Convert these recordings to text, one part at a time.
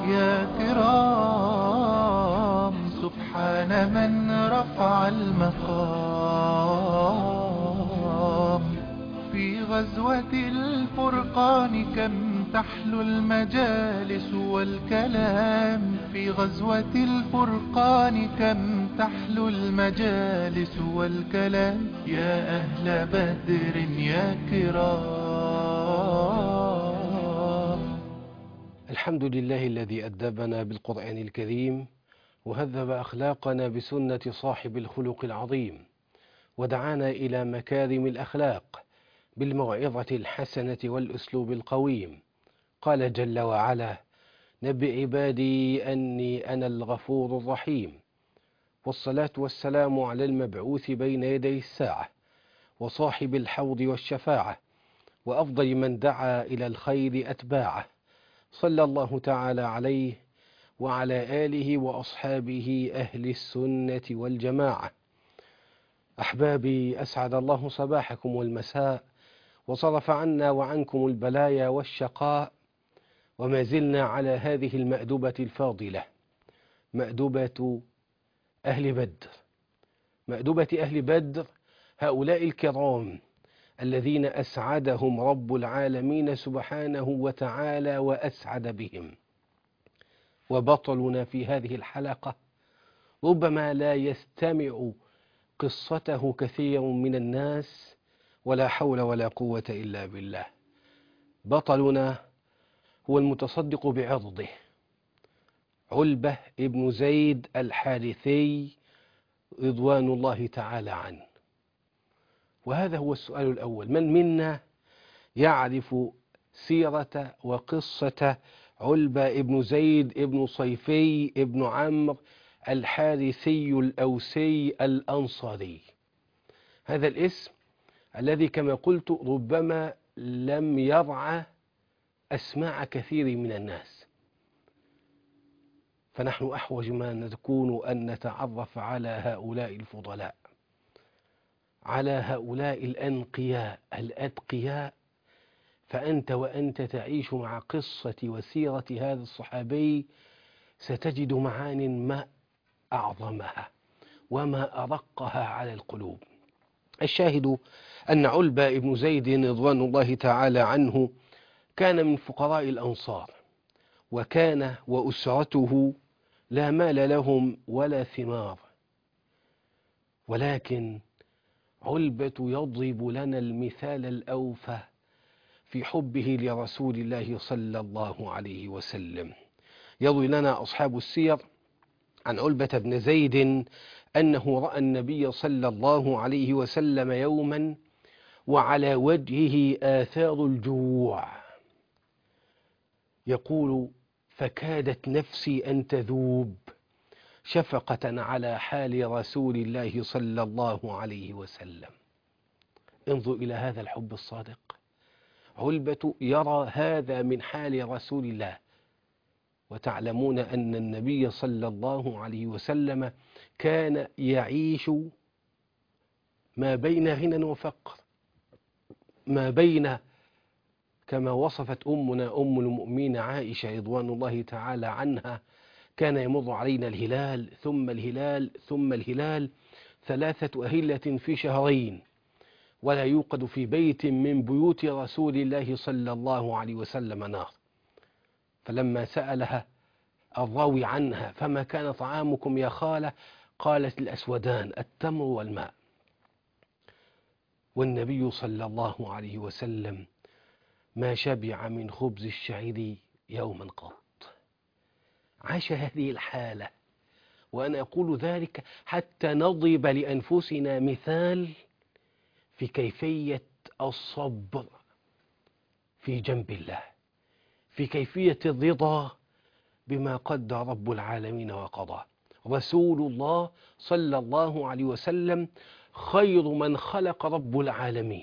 يا كرام، سبحان من رفع المقام. في غزوة الفرقان كم تحلو المجالس والكلام. في غزوة الفرقان كم تحلو المجالس والكلام. يا أهل بدر يا كرام. الحمد لله الذي أدبنا بالقرآن الكريم وهذب أخلاقنا بسنة صاحب الخلق العظيم، ودعانا إلى مكارم الأخلاق بالموعظة الحسنة والأسلوب القويم. قال جل وعلا: نبئ عبادي أني أنا الغفور الرحيم. والصلاة والسلام على المبعوث بين يدي الساعة وصاحب الحوض والشفاعة وأفضل من دعا إلى الخير أتباعه، صلى الله تعالى عليه وعلى آله وأصحابه أهل السنة والجماعة. أحبابي، أسعد الله صباحكم والمساء وصرف عنا وعنكم البلايا والشقاء، وما زلنا على هذه المأدبة الفاضلة، مأدبة أهل بدر. مأدبة أهل بدر هؤلاء الكرام الذين أسعدهم رب العالمين سبحانه وتعالى وأسعد بهم. وبطلنا في هذه الحلقة ربما لا يستمع قصته كثير من الناس، ولا حول ولا قوة إلا بالله. بطلنا هو المتصدق بعرضه، علبة ابن زيد الحارثي رضوان الله تعالى عنه. وهذا هو السؤال الأول: من منا يعرف سيرة وقصة علبة ابن زيد ابن صيفي ابن عمرو الحارثي الأوسي الأنصاري؟ هذا الاسم الذي كما قلت ربما لم يرعى أسماع كثير من الناس، فنحن أحوج ما نكون أن نتعرف على هؤلاء الفضلاء، على هؤلاء الأنقياء الأتقياء. فأنت وأنت تعيش مع قصة وسيرة هذا الصحابي ستجد معان ما أعظمها وما أرقها على القلوب. الشاهد أن علبة ابن زيد رضوان الله تعالى عنه كان من فقراء الأنصار، وكان وأسرته لا مال لهم ولا ثمار، ولكن علبة يضرب لنا المثال الأوفى في حبه لرسول الله صلى الله عليه وسلم. يروي لنا أصحاب السير عن علبة بن زيد أنه رأى النبي صلى الله عليه وسلم يوما وعلى وجهه آثار الجوع، يقول: فكادت نفسي أن تذوب شفقة على حال رسول الله صلى الله عليه وسلم. انظر إلى هذا الحب الصادق. علبة يرى هذا من حال رسول الله، وتعلمون أن النبي صلى الله عليه وسلم كان يعيش ما بين غنى وفقر، ما بين، كما وصفت أمنا أم المؤمنين عائشة رضوان الله تعالى عنها: كان يمر علينا الهلال ثم الهلال ثم الهلال 3 أهلة في شهرين، ولا يوقد في بيت من بيوت رسول الله صلى الله عليه وسلم نار. فلما سألها الراوي عنها: فما كان طعامكم يا خالة؟ قالت: الأسودان، التمر والماء. والنبي صلى الله عليه وسلم ما شبع من خبز الشعير يوما قط. عاش هذه الحالة، وأنا أقول ذلك حتى نضرب لأنفسنا مثال في كيفية الصبر في جنب الله، في كيفية الرضا بما قدر رب العالمين وقضى. رسول الله صلى الله عليه وسلم خير من خلق رب العالمين،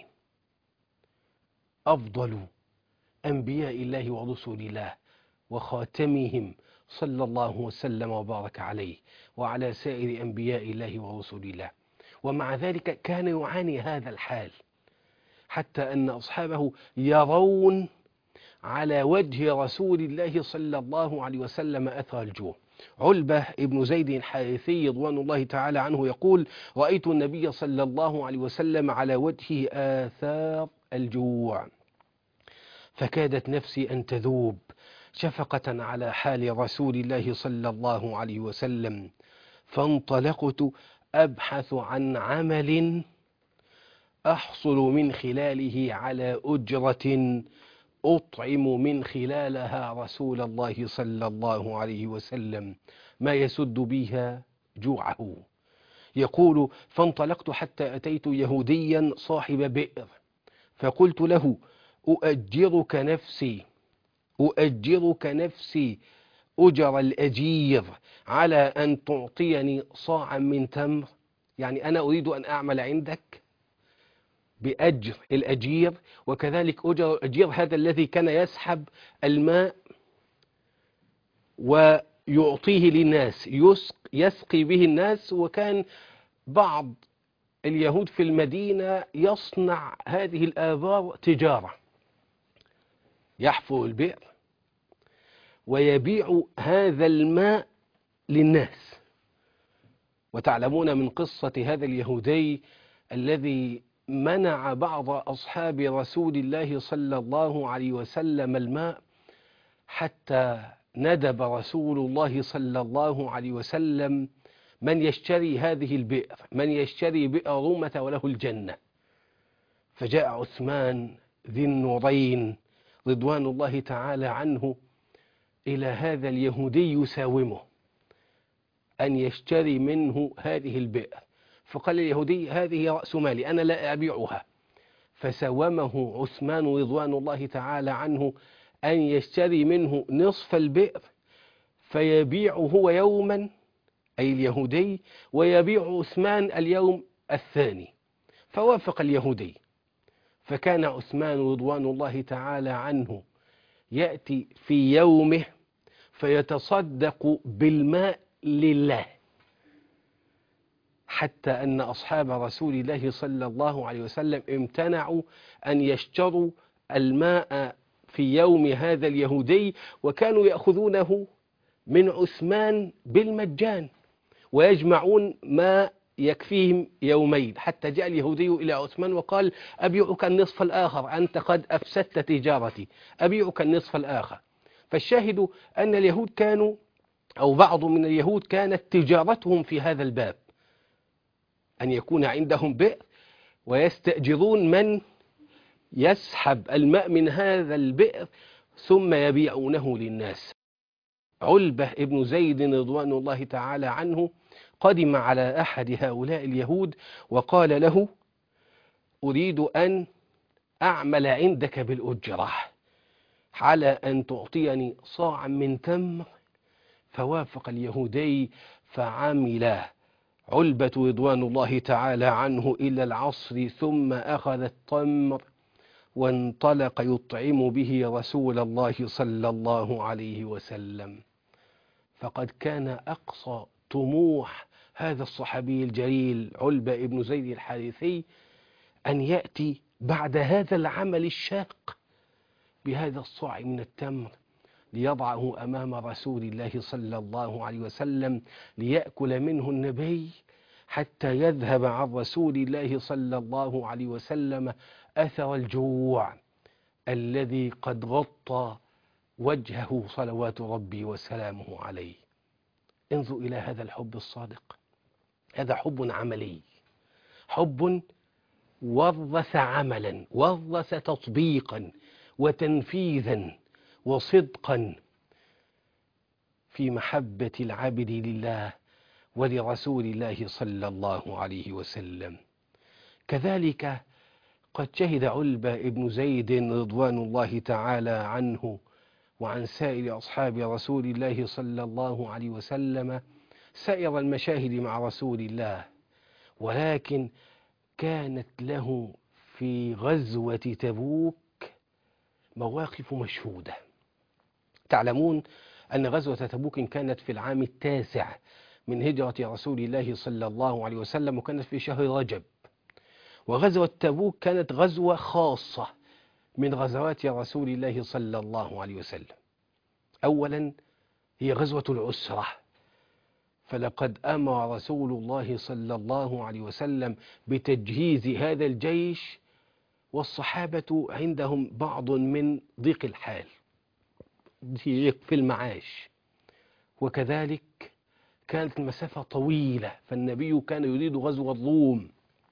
أفضل أنبياء الله ورسل الله، وخاتمهم صلى الله وسلم وبارك عليه وعلى سائر أنبياء الله ورسل الله. ومع ذلك كان يعاني هذا الحال، حتى أن أصحابه يرون على وجه رسول الله صلى الله عليه وسلم أثر الجوع. علبة ابن زيد الحارثي رضوان الله تعالى عنه يقول: رأيت النبي صلى الله عليه وسلم على وجهه آثار الجوع، فكادت نفسي أن تذوب شفقة على حال رسول الله صلى الله عليه وسلم، فانطلقت أبحث عن عمل أحصل من خلاله على أجرة أطعم من خلالها رسول الله صلى الله عليه وسلم ما يسد بها جوعه. يقول: فانطلقت حتى أتيت يهوديا صاحب بئر، فقلت له: أؤجرك نفسي أجر الأجير على أن تعطيني صاعا من تمر، يعني أنا أريد أن أعمل عندك بأجر الأجير، وكذلك أجر الأجير هذا الذي كان يسحب الماء ويعطيه للناس يسقي به الناس. وكان بعض اليهود في المدينة يصنع هذه الآبار تجارة، يحفر البئر ويبيع هذا الماء للناس. وتعلمون من قصة هذا اليهودي الذي منع بعض أصحاب رسول الله صلى الله عليه وسلم الماء، حتى ندب رسول الله صلى الله عليه وسلم من يشتري هذه البئر، من يشتري بئر رومة وله الجنة. فجاء عثمان ذي النورين رضوان الله تعالى عنه إلى هذا اليهودي يساومه أن يشتري منه هذه البئر، فقال اليهودي: هذه رأس مالي أنا لا أبيعها. فساومه عثمان رضوان الله تعالى عنه أن يشتري منه نصف البئر فيبيعه هو يوما، أي اليهودي، ويبيع عثمان اليوم الثاني. فوافق اليهودي، فكان عثمان رضوان الله تعالى عنه يأتي في يومه فيتصدق بالماء لله، حتى أن أصحاب رسول الله صلى الله عليه وسلم امتنعوا أن يشتروا الماء في يوم هذا اليهودي، وكانوا يأخذونه من عثمان بالمجان ويجمعون ما يكفيهم يومين، حتى جاء اليهودي إلى عثمان وقال: أبيعك النصف الآخر، أنت قد أفسدت تجارتي، أبيعك النصف الآخر. فالشاهد أن اليهود كانوا، أو بعض من اليهود كانت تجارتهم في هذا الباب، أن يكون عندهم بئر ويستأجرون من يسحب الماء من هذا البئر ثم يبيعونه للناس. علبة ابن زيد رضوان الله تعالى عنه قدم على أحد هؤلاء اليهود وقال له: أريد أن أعمل عندك بالأجرة على أن تعطيني صاعا من تمر. فوافق اليهودي فعمل علبة رضوان الله تعالى عنه إلى العصر، ثم أخذ التمر وانطلق يطعم به رسول الله صلى الله عليه وسلم. فقد كان أقصى طموح هذا الصحابي الجليل علبة ابن زيد الحارثي أن يأتي بعد هذا العمل الشاق بهذا الصاع من التمر ليضعه أمام رسول الله صلى الله عليه وسلم ليأكل منه النبي، حتى يذهب عن رسول الله صلى الله عليه وسلم أثر الجوع الذي قد غطى وجهه صلوات ربي وسلامه عليه. انظروا إلى هذا الحب الصادق، هذا حب عملي، حب ورث عملا، ورث تطبيقا وتنفيذا وصدقا في محبة العبد لله ولرسول الله صلى الله عليه وسلم. كذلك قد شهد علبة ابن زيد رضوان الله تعالى عنه وعن سائر أصحاب رسول الله صلى الله عليه وسلم سائر المشاهد مع رسول الله، ولكن كانت له في غزوة تبوك مواقف مشهودة. تعلمون أن غزوة تبوك كانت في العام 9 من هجرة رسول الله صلى الله عليه وسلم، وكانت في شهر رجب. وغزوة تبوك كانت غزوة خاصة من غزوات رسول الله صلى الله عليه وسلم. أولا هي غزوة العسرة، فلقد أمر رسول الله صلى الله عليه وسلم بتجهيز هذا الجيش، والصحابة عندهم بعض من ضيق الحال، ضيق في المعاش، وكذلك كانت المسافة طويلة، فالنبي كان يريد غزو الروم،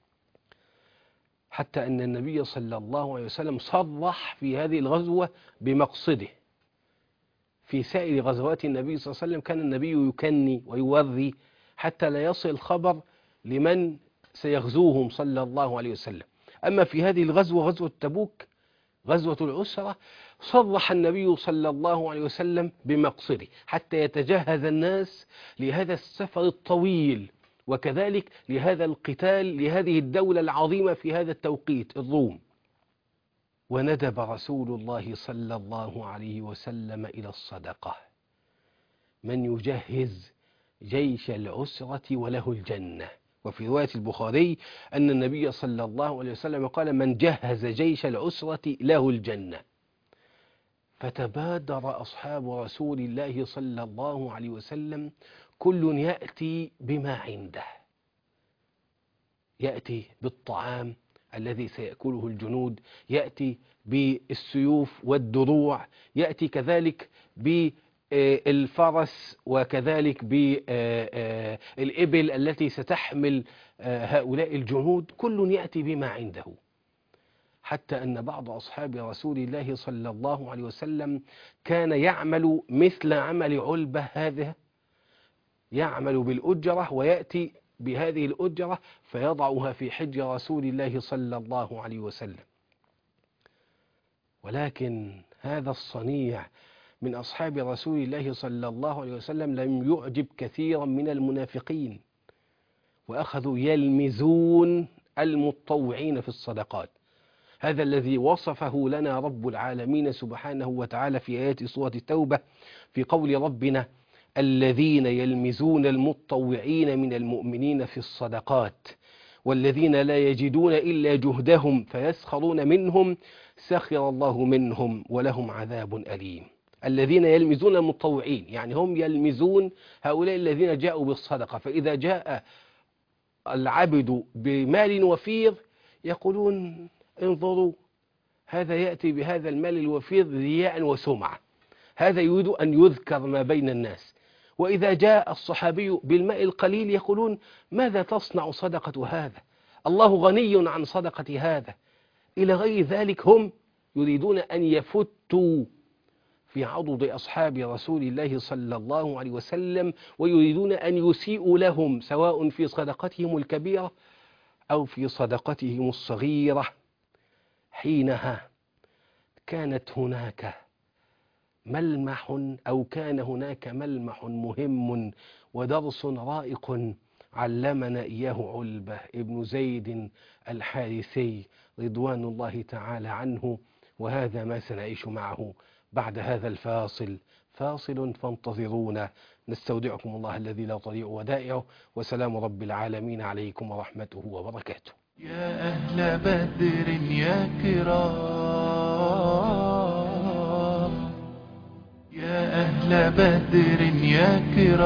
حتى أن النبي صلى الله عليه وسلم صرح في هذه الغزوة بمقصده. في سائر غزوات النبي صلى الله عليه وسلم كان النبي يكني ويوري حتى لا يصل الخبر لمن سيغزوهم صلى الله عليه وسلم. أما في هذه الغزوة، غزوة تبوك، غزوة العسرة، صرح النبي صلى الله عليه وسلم بمقصده حتى يتجهز الناس لهذا السفر الطويل، وكذلك لهذا القتال لهذه الدولة العظيمة في هذا التوقيت، الروم. وندب رسول الله صلى الله عليه وسلم إلى الصدقة، من يجهز جيش العسرة وله الجنة. وفي رواية البخاري أن النبي صلى الله عليه وسلم قال: من جهز جيش العسرة له الجنة. فتبادر أصحاب رسول الله صلى الله عليه وسلم كل يأتي بما عنده، يأتي بالطعام الذي سيأكله الجنود، يأتي بالسيوف والدروع، يأتي كذلك بالفرس، وكذلك بالإبل التي ستحمل هؤلاء الجنود، كل يأتي بما عنده. حتى أن بعض أصحاب رسول الله صلى الله عليه وسلم كان يعمل مثل عمل علبة هذا، يعمل بالأجرة ويأتي بهذه الأجرة فيضعها في حجر رسول الله صلى الله عليه وسلم. ولكن هذا الصنيع من أصحاب رسول الله صلى الله عليه وسلم لم يعجب كثيرا من المنافقين، وأخذوا يلمزون المتطوعين في الصدقات. هذا الذي وصفه لنا رب العالمين سبحانه وتعالى في آيات سورة التوبة في قول ربنا: الذين يلمزون المتطوعين من المؤمنين في الصدقات والذين لا يجدون إلا جهدهم فيسخرون منهم سخر الله منهم ولهم عذاب أليم. الذين يلمزون المتطوعين يعني هم يلمزون هؤلاء الذين جاءوا بالصدقة، فإذا جاء العبد بمال وفير يقولون: انظروا، هذا يأتي بهذا المال الوفير رياء وسمعة، هذا يريد أن يذكر ما بين الناس. وإذا جاء الصحابي بالماء القليل يقولون: ماذا تصنع صدقة هذا؟ الله غني عن صدقة هذا. إلى غير ذلك، هم يريدون أن يفتوا في عضد أصحاب رسول الله صلى الله عليه وسلم، ويريدون أن يسيئوا لهم سواء في صدقتهم الكبيرة أو في صدقتهم الصغيرة. حينها كانت هناك ملمح، أو كان هناك ملمح مهم ودرس رائق علمنا إياه علبة ابن زيد الحارثي رضوان الله تعالى عنه، وهذا ما سنعيش معه بعد هذا الفاصل. فاصل فانتظرونا، نستودعكم الله الذي لا تضيع ودائعه، وسلام رب العالمين عليكم ورحمته وبركاته. يا أهل بدر يا كرام، يا أهل بدر يا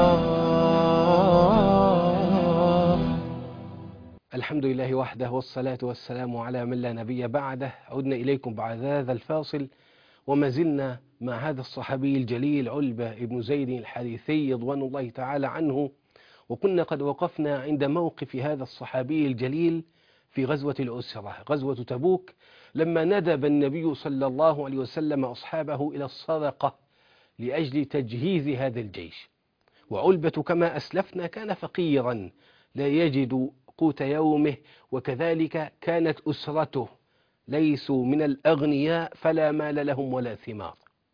كرام. الحمد لله وحده، والصلاة والسلام على من لا نبي بعده. عدنا إليكم بعد هذا الفاصل، وما زلنا مع هذا الصحابي الجليل علبة ابن زيد الحارثي رضوان الله تعالى عنه، وكنا قد وقفنا عند موقف هذا الصحابي الجليل في غزوة العسرة، غزوة تبوك، لما ندب النبي صلى الله عليه وسلم أصحابه إلى الصدقة لأجل تجهيز هذا الجيش. وعلبة كما أسلفنا كان فقيرا لا يجد قوت يومه، وكذلك كانت أسرته ليسوا من الأغنياء فلا مال لهم ولا ثمار.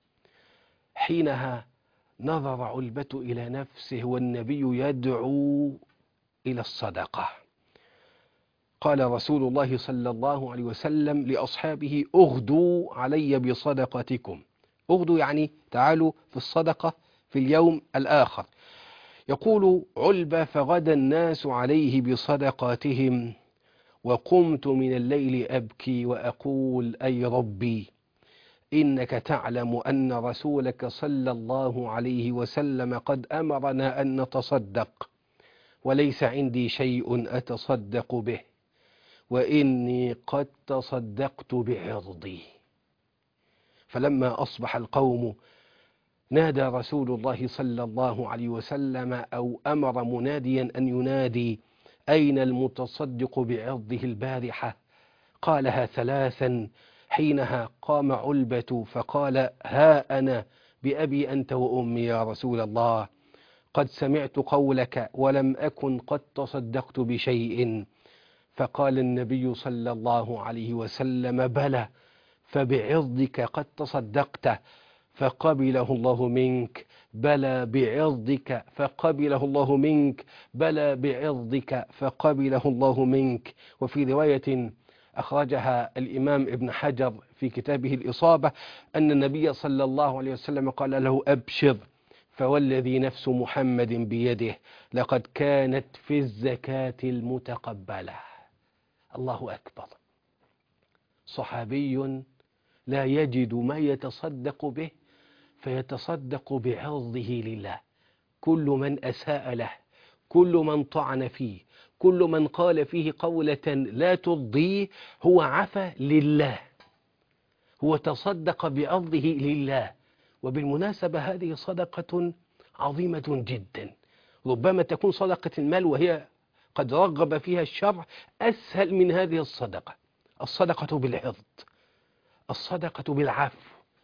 حينها نظر علبة إلى نفسه والنبي يدعو إلى الصدقة. قال رسول الله صلى الله عليه وسلم لأصحابه: اغدوا علي بصدقتكم. اغدوا يعني تعالوا في الصدقة في اليوم الآخر. يقول علبة: فغدا الناس عليه بصدقاتهم، وقمت من الليل أبكي وأقول: أي ربي، إنك تعلم أن رسولك صلى الله عليه وسلم قد أمرنا أن نتصدق، وليس عندي شيء أتصدق به، وإني قد تصدقت بعرضي. فلما أصبح القوم نادى رسول الله صلى الله عليه وسلم أو أمر مناديا أن ينادي: أين المتصدق بعرضه البارحة؟ قالها ثلاثا. حينها قام علبة فقال: ها أنا بأبي أنت وأمي يا رسول الله، قد سمعت قولك ولم أكن قد تصدقت بشيء. فقال النبي صلى الله عليه وسلم: بلى، فبعرضك قد تصدقت فقبله الله منك، بلى بعرضك فقبله الله منك، بلى بعرضك فقبله الله منك. وفي رواية أخرجها الإمام ابن حجر في كتابه الإصابة أن النبي صلى الله عليه وسلم قال له: أبشر، فوالذي نفس محمد بيده لقد كانت في الزكاة المتقبلة. الله أكبر. صحابي لا يجد ما يتصدق به فيتصدق بعرضه لله. كل من أساء له، كل من طعن فيه، كل من قال فيه قولة لا ترضيه، هو عفى لله، هو تصدق بعرضه لله. وبالمناسبة هذه صدقة عظيمة جدا. ربما تكون صدقة المال وهي قد رغب فيها الشرع أسهل من هذه الصدقة. الصدقة بالعرض، الصدقة بالعفو،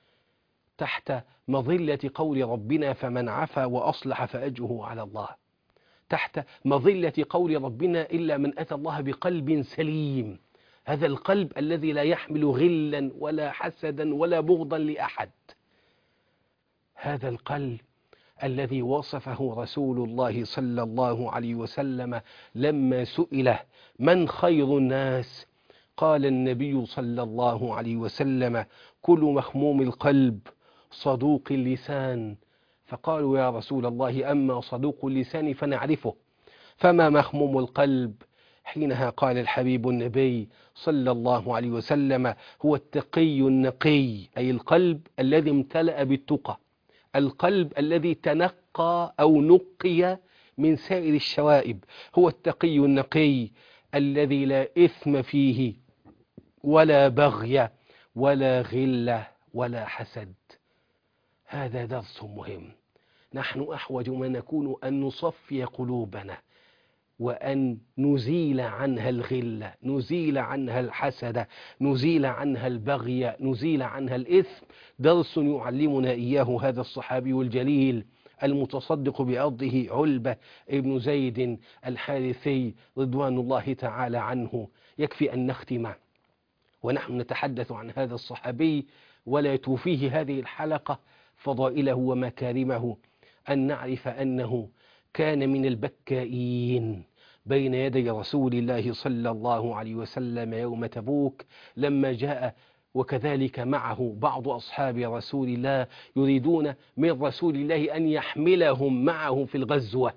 تحت مظلة قول ربنا: فمن عفا وأصلح فأجره على الله، تحت مظلة قول ربنا: إلا من أتى الله بقلب سليم. هذا القلب الذي لا يحمل غلا ولا حسدا ولا بغضا لأحد. هذا القلب الذي وصفه رسول الله صلى الله عليه وسلم لما سئل: من خير الناس؟ قال النبي صلى الله عليه وسلم: كل مخموم القلب صدوق اللسان. فقالوا: يا رسول الله، أما صدوق اللسان فنعرفه، فما مخموم القلب؟ حينها قال الحبيب النبي صلى الله عليه وسلم: هو التقي النقي، أي القلب الذي امتلأ بالتقى، القلب الذي تنقى أو نقي من سائر الشوائب، هو التقي النقي الذي لا إثم فيه ولا بغي ولا غلة ولا حسد. هذا درس مهم. نحن أحوج ما نكون أن نصفي قلوبنا وأن نزيل عنها الغلة، نزيل عنها الحسد، نزيل عنها البغي، نزيل عنها الإثم. درس يعلمنا إياه هذا الصحابي الجليل المتصدق بعرضه علبة ابن زيد الحارثي رضوان الله تعالى عنه. يكفي أن نختم ونحن نتحدث عن هذا الصحابي ولا توفيه هذه الحلقة فضائله ومكارمه، أن نعرف أنه كان من البكائين بين يدي رسول الله صلى الله عليه وسلم يوم تبوك لما جاء، وكذلك معه بعض أصحاب رسول الله يريدون من رسول الله أن يحملهم معه في الغزوة،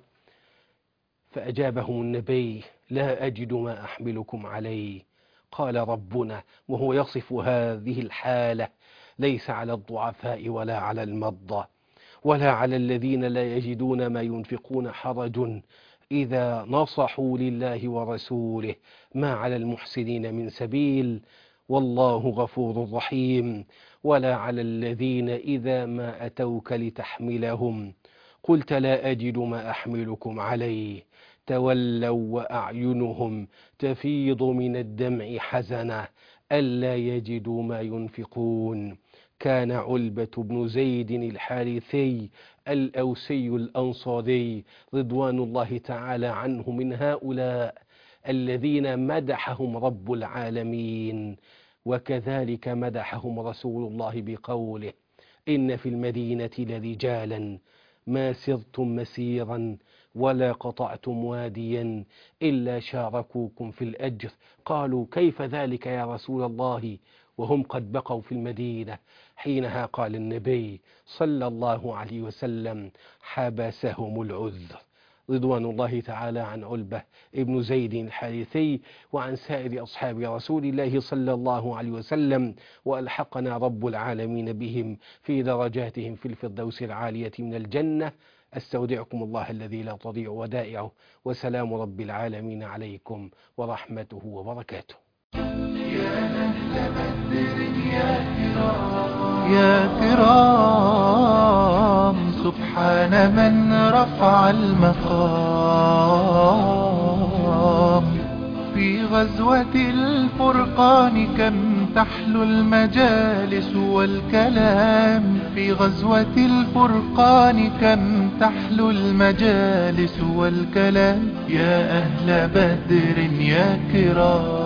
فأجابهم النبي: لا أجد ما أحملكم عليه. قال ربنا وهو يصف هذه الحالة: ليس على الضعفاء ولا على المرضى ولا على الذين لا يجدون ما ينفقون حرج إذا نصحوا لله ورسوله، ما على المحسنين من سبيل والله غفور رحيم. ولا على الذين إذا ما أتوك لتحملهم قلت لا أجد ما أحملكم عليه تولوا وأعينهم تفيض من الدمع حزنا ألا يجدوا ما ينفقون. كان علبة بن زيد الحارثي الأوسي الأنصاري رضوان الله تعالى عنه من هؤلاء الذين مدحهم رب العالمين، وكذلك مدحهم رسول الله بقوله: إن في المدينة لرجالا ما سرتم مسيرا ولا قطعتم واديا إلا شاركوكم في الأجر. قالوا: كيف ذلك يا رسول الله وهم قد بقوا في المدينة؟ حينها قال النبي صلى الله عليه وسلم: حبسهم العذر. رضوان الله تعالى عن علبة ابن زيد الحارثي وعن سائر أصحاب رسول الله صلى الله عليه وسلم، وألحقنا رب العالمين بهم في درجاتهم في الفردوس العالية من الجنة. أستودعكم الله الذي لا تضيع ودائعه، وسلام رب العالمين عليكم ورحمته وبركاته. يا كرام سبحان من رفع المقام في غزوة الفرقان، كم تحلو المجالس والكلام. في غزوة الفرقان كم تحلو المجالس والكلام. يا أهل بدر يا كرام.